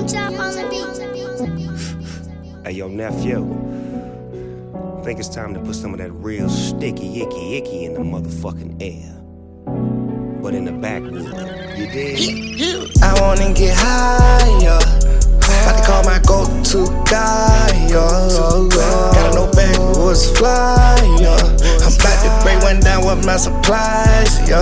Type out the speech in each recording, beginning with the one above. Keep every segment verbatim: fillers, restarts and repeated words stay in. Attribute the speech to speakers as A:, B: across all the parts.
A: Hey, yo, nephew. Think it's time to put some of that real sticky, icky, icky in the motherfucking air. But in the backwood, you dig?
B: I wanna get higher. About to call my go-to guy, yo. Gotta know backwoods fly, yo. I'm about to break one down with my supplies, yo.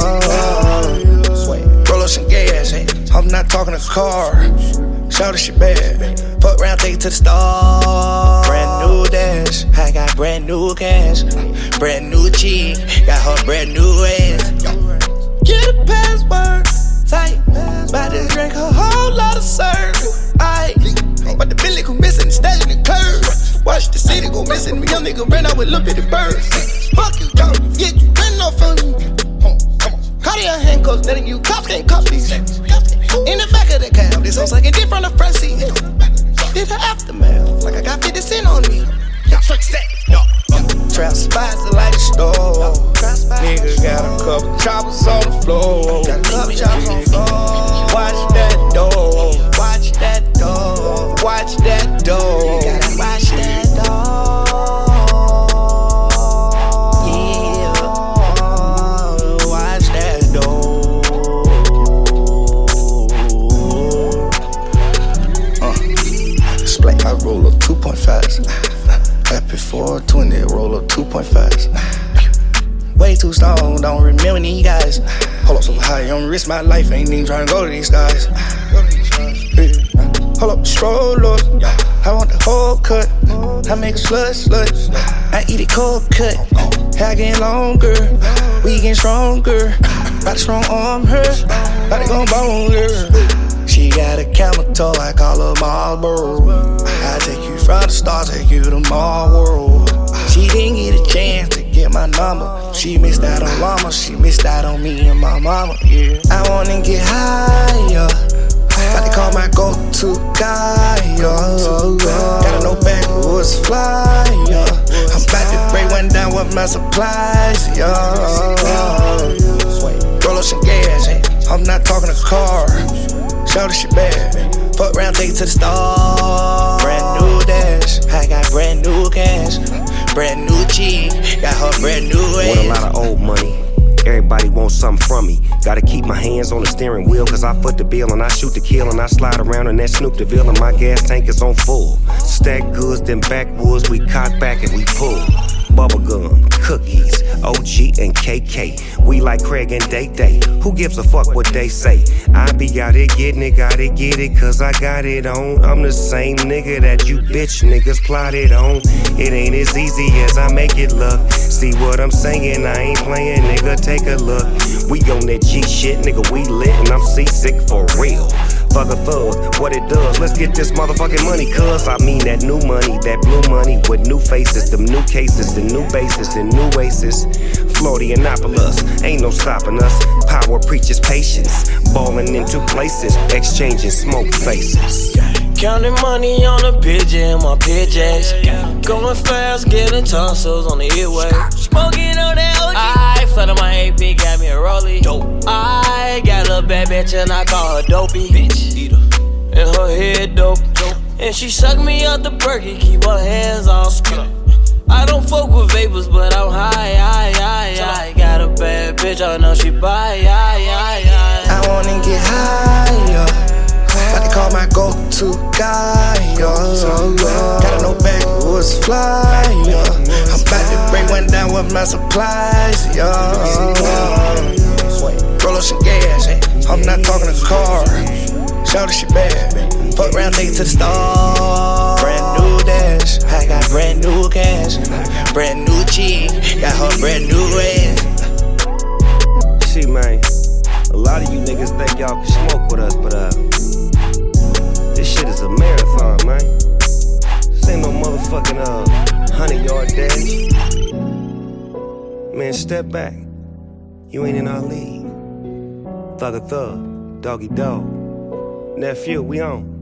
B: Roll up some gas, I'm not talking a car. Shout this shit bad. Fuck around, take it to the store. Brand new dash, I got brand new cash. Brand new chick, got her brand new ass. Get a password, tight. About to drink a whole lot of syrup. Aight, but the Billy go missing the stage in the curve. Watch the city go missing, the young nigga ran out with little bitty birds. Fuck you, dog, yeah, you ran off on me. Cardio handcuffs, letting you cops can't cop these. In the back of the cab, this hoes like a dick from the front seat. Did the aftermath, like I got fifty cent on me. Trap spots like a store. Nigga got a couple choppers on the floor. Got a couple choppers on the floor. Watch that door, watch that door, watch that door. Gotta watch that door. Yeah, watch that door. Uh, display, I roll up two point five. Happy four twenty, roll up two point five. Way too strong, don't remember these guys. Hold up so high on risk my life, ain't even trying to go to these guys. Hold up, stroll up, I want the whole cut. I make a slut, slut. I eat it cold cut. Hair getting longer, we getting stronger. About to strong arm her, about to go bone her. She got a camel toe, I call her Marlboro. I take you from the stars, take you to my world. She didn't get a chance to get my number. She missed out on mama, she missed out on me and my mama, yeah. I wanna get higher. About to call my go-to guy, yo. Gotta know backwoods fly, yo. I'm about to break one down with my supplies, yo. Roll up some gas, I'm not talking a car. Shout this shit bad. Fuck around, take it to the store. Brand new dash, I got brand new cash. Brand new chick, got her brand new ass.
A: Want a lot of old money. Everybody wants something from me. Gotta keep my hands on the steering wheel, cause I foot the bill and I shoot the kill and I slide around in that Snoop DeVille and my gas tank is on full. Stack goods, then backwoods, we cock back and we pull. Bubblegum, cookies, O G and K K. We like Craig and Day Day. Who gives a fuck what they say? I be out here getting it, gotta get it, cause I got it on. I'm the same nigga that you bitch niggas plotted on. It ain't as easy as I make it look. See what I'm saying? I ain't playing, nigga, take a look. We on that G shit, nigga, we lit and I'm seasick for real. Fuck a thug, what it does, let's get this motherfucking money, cuz I mean that new money, that blue money with new faces, them new cases, the new bases, and new oasis. Florianopolis, ain't no stopping us. Power preaches patience, ballin' in two places, exchanging smoke faces.
C: Counting money on a pigeon, my pigeons. Going fast, getting tonsils on the airway. Smoking on that O G. I flooded my A P, got me a rollie. Dope. I got a bad bitch and I call her dopey. Bitch eater. And her head dope. dope. And she suck me out the perky, keep her hands on skirt. I don't fuck with vapors, but I'm high, high, high, high. Got a bad bitch, I know she buy, high, high, high.
B: I wanna get higher. About to call my go-to guy, yo. Gotta know backwoods fly, yo. I'm about to break one down with my supplies, yo. Roll up some gas, I'm not talking a car. Shout this shit bad. Fuck around, take it to the store. Brand new dash, I got brand new cash. Brand new chick, got her brand new ass.
A: See, man, a lot of you niggas think y'all can smoke with us, but uh, this shit is a marathon, man. This ain't no motherfucking uh hundred yard dash. Man, step back. You ain't in our league. Thug a thug, doggy dog. Nephew, we on.